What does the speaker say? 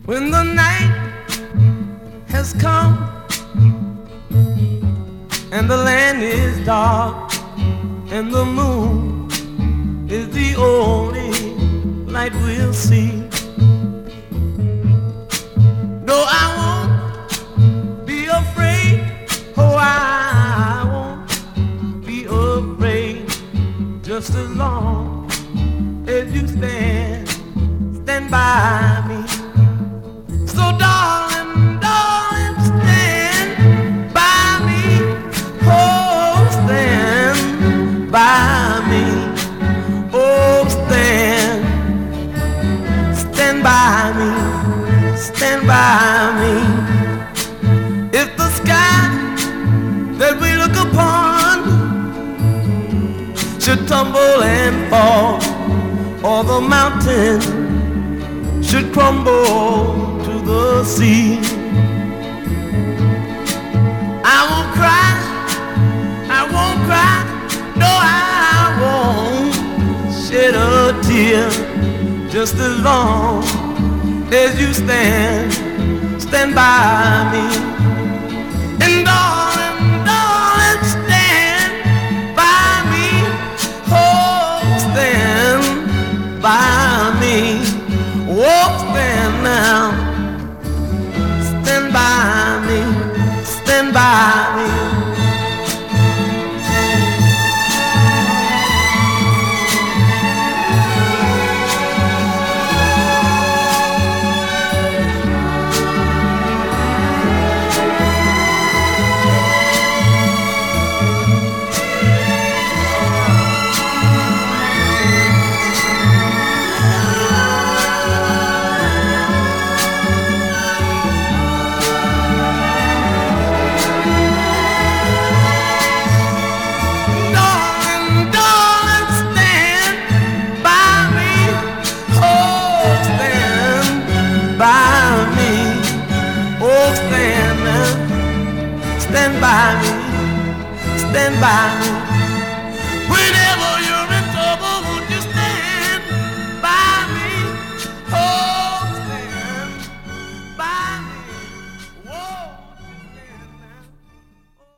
When the night has come and the land is dark and the moon is the only light we'll see. No, I won't be afraid. Oh, I won't be afraid. Just as long as you stand by me. So darling, darling, stand by me. Oh, stand by me. Oh, stand by me. Stand by me. If the sky that we look upon should tumble and fall, or the mountain should crumble to the sea, I won't cry, I won't cry, no, I won't shed a tear. Just as long as you stand by me.